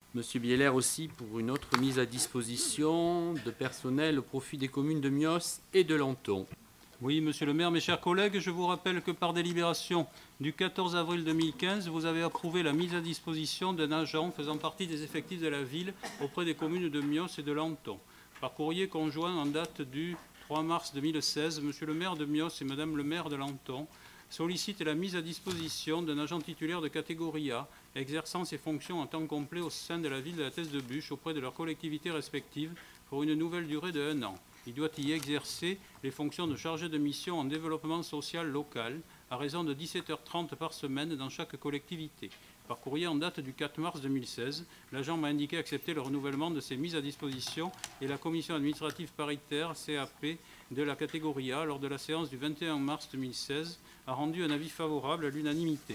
Monsieur Bieler aussi pour une autre mise à disposition de personnel au profit des communes de Mios et de Lanton. Oui, monsieur le maire, mes chers collègues, je vous rappelle que par délibération du 14 avril 2015, vous avez approuvé la mise à disposition d'un agent faisant partie des effectifs de la ville auprès des communes de Mios et de Lanton. Par courrier conjoint en date du 3 mars 2016, monsieur le maire de Mios et madame le maire de Lanton sollicitent la mise à disposition d'un agent titulaire de catégorie A, exerçant ses fonctions en temps complet au sein de la ville de la Thèse-de-Buch auprès de leurs collectivités respectives pour une nouvelle durée de 1 an. Il doit y exercer les fonctions de chargé de mission en développement social local à raison de 17h30 par semaine dans chaque collectivité. Par courrier en date du 4 mars 2016, l'agent m'a indiqué accepter le renouvellement de ces mises à disposition et la commission administrative paritaire CAP de la catégorie A, lors de la séance du 21 mars 2016, a rendu un avis favorable à l'unanimité.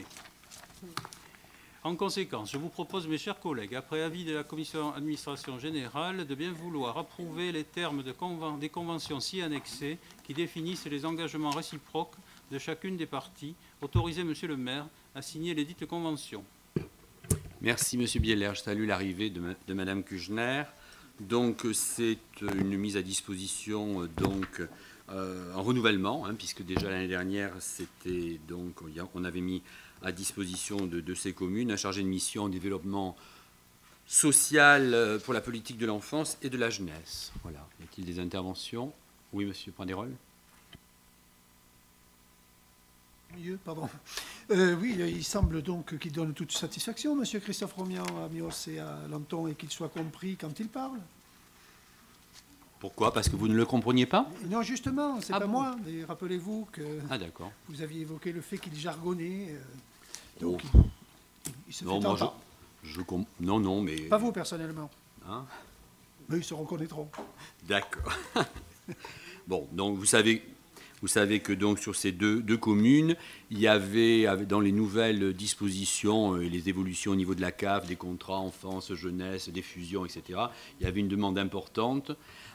En conséquence, je vous propose, mes chers collègues, après avis de la commission administration générale, de bien vouloir approuver les termes des conventions ci annexées qui définissent les engagements réciproques de chacune des parties, autoriser monsieur le maire à signer les dites conventions. Merci monsieur Bieler. Je salue l'arrivée de madame Kujner. Donc c'est une mise à disposition en renouvellement, puisque déjà l'année dernière c'était donc on avait mis à disposition de ces communes un chargé de mission en développement social pour la politique de l'enfance et de la jeunesse. Voilà. Y a-t-il des interventions? Oui, monsieur Pranderol. Pardon. Oui, il semble donc qu'il donne toute satisfaction, monsieur Christophe Romian, à Mios et à Lanton, et qu'il soit compris quand il parle. Pourquoi? Parce que vous ne le compreniez pas? Non, justement, c'est pas bon. Moi. Rappelez-vous que vous aviez évoqué le fait qu'il jargonnait. Donc, il se fait entendre. Non, mais... Pas vous, personnellement. Hein? Mais ils se reconnaîtront. D'accord. Bon, donc vous savez que donc sur ces deux communes, il y avait dans les nouvelles dispositions et les évolutions au niveau de la CAF, des contrats enfance, jeunesse, des fusions, etc., il y avait une demande importante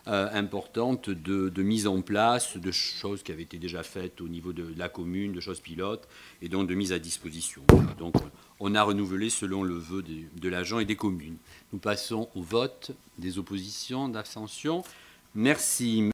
de mise en place de choses qui avaient été déjà faites au niveau de la commune, de choses pilotes, et donc de mise à disposition. Donc on a renouvelé selon le vœu de l'agent et des communes. Nous passons au vote des oppositions, d'abstention. Merci.